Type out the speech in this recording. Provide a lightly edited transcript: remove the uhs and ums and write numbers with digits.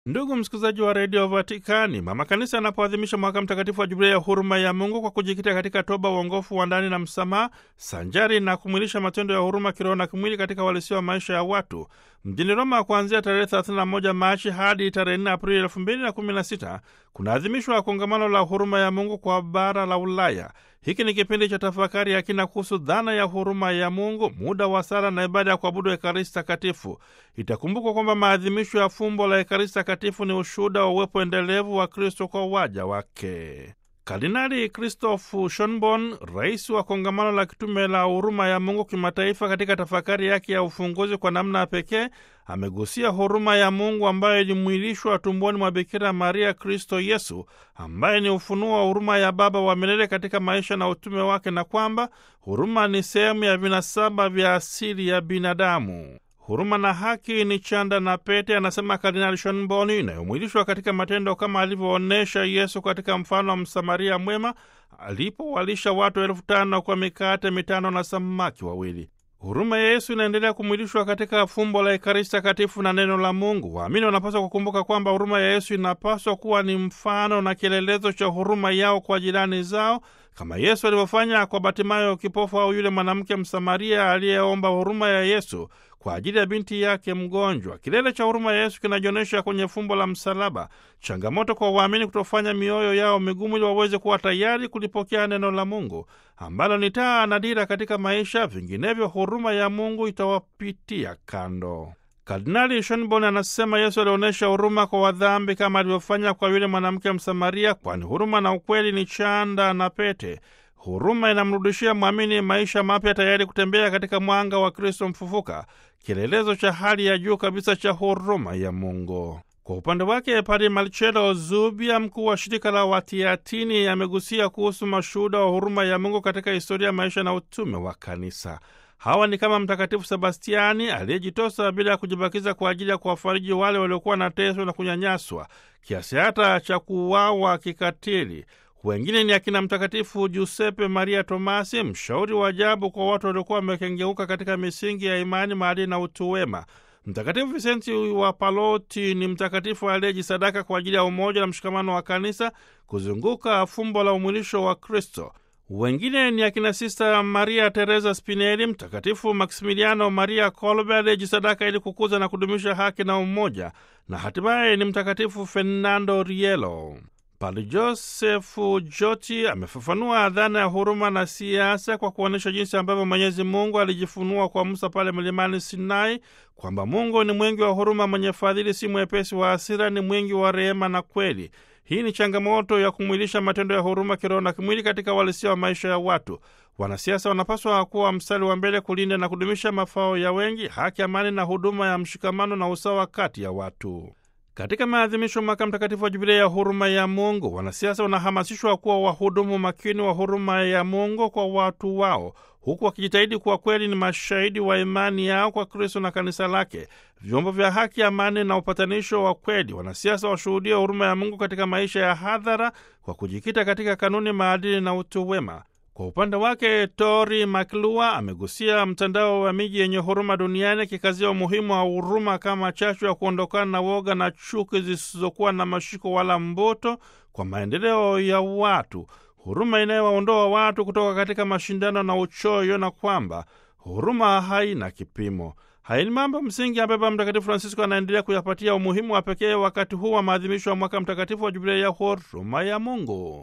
Ndugu msikilizaji wa redio Vatikani, mama kanisa anapoadhimisha mwaka mtakatifu wa jubilei ya huruma ya Mungu kwa kujikita katika toba, uongofu wa ndani na msamaha, sanjari na kumwilisha matendo ya huruma kiroho na kimwili katika uhalisia wa maisha ya watu, mjini Roma kuanzia tarehe 31 Machi hadi tarehe 4 Aprili 2016 kunaadhimishwa kongamano la huruma ya Mungu kwa bara la Ulaya. Hiki ni kipindi cha tafakari ya kina kuhusu dhana ya huruma ya Mungu, muda wa sala na ibada ya kuabudu Ekaristi Takatifu. Itakumbukwa kwamba maadhimisho ya fumbo la Ekaristi Takatifu ni ushuhuda wa uwepo endelevu wa Kristo kwa waja wake. Kardinali Christoph Schonborn, rais wa kongamano la kitume la huruma ya Mungu kimataifa, katika tafakari yake ya ufunguzi kwa namna ya pekee amegusia huruma ya Mungu ambayo ilimwilishwa tumboni mwa Bikira Maria Kristo Yesu, ambaye ni ufunuo wa huruma ya Baba wa milele katika maisha na utume wake, na kwamba huruma ni sehemu ya vinasaba vya asili ya binadamu. Huruma na haki ni chanda na pete, anasema Kardinali Schonborn, inayomwilishwa katika matendo kama alivyoonyesha Yesu katika mfano wa Msamaria mwema alipowalisha watu 5,000 kwa mikate 5 na samaki 2. Huruma ya Yesu inaendelea kumwilishwa katika fumbo la Ekaristi Takatifu na neno la Mungu. Waamini wanapaswa kukumbuka kwamba huruma ya Yesu inapaswa kuwa ni mfano na kielelezo cha huruma yao kwa jirani zao, kama Yesu alivyofanya kwa Batimayo kipofu au yule mwanamke Msamaria aliyeomba huruma ya Yesu kwa ajili ya binti yake mgonjwa. Kilele cha huruma ya Yesu kinajionyesha kwenye fumbo la msalaba, changamoto kwa waamini kutofanya mioyo yao migumu ili waweze kuwa tayari kulipokea neno la Mungu ambalo ni taa na dira katika maisha, vinginevyo huruma ya Mungu itawapitia kando. Kardinali Schonborn anasema Yesu alionyesha huruma kwa wadhambi kama alivyofanya kwa yule mwanamke Msamaria, kwani huruma na ukweli ni chanda na pete. Huruma inamrudishia mwamini maisha mapya, tayari kutembea katika mwanga wa Kristo mfufuka, kielelezo cha hali ya juu kabisa cha huruma ya Mungu. Kwa upande wake, Padre Marcello Zubia, mkuu wa shirika la Watiatini, amegusia kuhusu mashuhuda wa huruma ya Mungu katika historia ya maisha na utume wa kanisa. Hawa ni kama Mtakatifu Sebastiani aliyejitosa bila ya kujibakiza kwa ajili ya kuwafariji wale waliokuwa na teso na kunyanyaswa kiasi hata cha kuuawa kikatili. Wengine ni akina Mtakatifu Giuseppe Maria Tomasi, mshauri wa ajabu kwa watu waliokuwa wamekengeuka katika misingi ya imani, maadili na utu wema. Mtakatifu Visenti wa Paloti ni mtakatifu aliyejisadaka kwa ajili ya umoja na mshikamano wa kanisa kuzunguka fumbo la umwilisho wa Kristo. Wengine ni akina Sista Maria Teresa Spinelli, Mtakatifu Maximiliano Maria Kolbe aliyejisadaka ili kukuza na kudumisha haki na umoja, na hatimaye ni Mtakatifu Fernando Rielo. Padre Josefu Joti amefafanua dhana ya huruma na siasa kwa kuonyesha jinsi ambavyo Mwenyezi Mungu alijifunua kwa Musa pale mlimani Sinai, kwamba Mungu ni mwingi wa huruma, mwenye fadhili, si mwepesi wa hasira, ni mwingi wa rehema na kweli. Hii ni changamoto ya kumwilisha matendo ya huruma kiroho na kimwili katika uhalisia wa maisha ya watu. Wanasiasa wanapaswa kuwa mstari wa mbele kulinda na kudumisha mafao ya wengi, haki, amani na huduma ya mshikamano na usawa kati ya watu. Katika maadhimisho mwaka mtakatifu wa jubilei ya huruma ya Mungu, wanasiasa wanahamasishwa kuwa wahudumu makini wa huruma ya Mungu kwa watu wao, huku wakijitahidi kuwa kweli ni mashahidi wa imani yao kwa Kristo na kanisa lake, vyombo vya haki, amani na upatanisho wa kweli. Wanasiasa washuhudia huruma ya Mungu katika maisha ya hadhara kwa kujikita katika kanuni, maadili na utu wema. Kwa upande wake, Tori Maklua amegusia mtandao wa miji yenye huruma duniani, kikazia umuhimu wa huruma kama chachu ya kuondokana na woga na chuki zisizokuwa na mashiko wala mboto kwa maendeleo ya watu, huruma inayowaondoa watu kutoka katika mashindano na uchoyo, na kwamba huruma haina kipimo. Haya ni mambo msingi ambayo Baba Mtakatifu Francisco anaendelea kuyapatia umuhimu wa pekee wakati huu wa maadhimisho ya mwaka mtakatifu wa jubilei ya huruma ya Mungu.